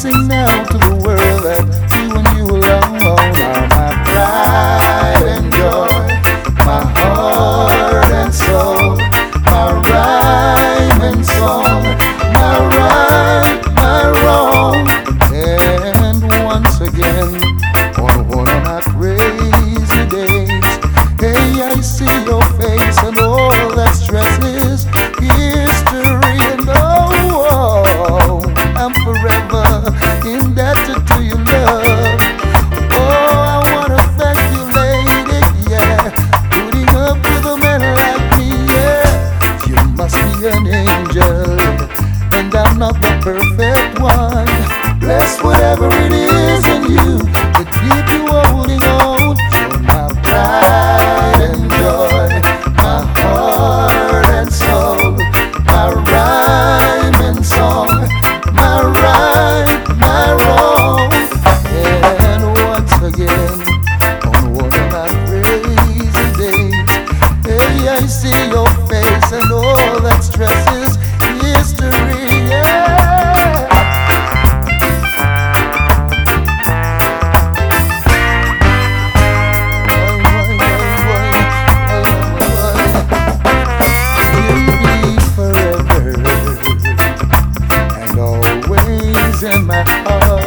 sing now to the world that you and you alone are my pride and joy, my heart and soul, my rhyme and song, my right, my wrong. And once again, on one of my crazy days, hey, I see your face and all that stress is history. And oh, I'm forever indebted to your love. Oh, I wanna thank you, lady, yeah, putting up with a man like me, yeah. You must be an angel, and I'm not the perfect one. Bless whatever it is in you to keep you holding on. You're my pride and joy, my heart and soul, my rhyme and song, my right, my wrong. And once again, on one of my crazy days, hey, I see your face and all that stress is history, yeah. You'll be forever and always in my heart.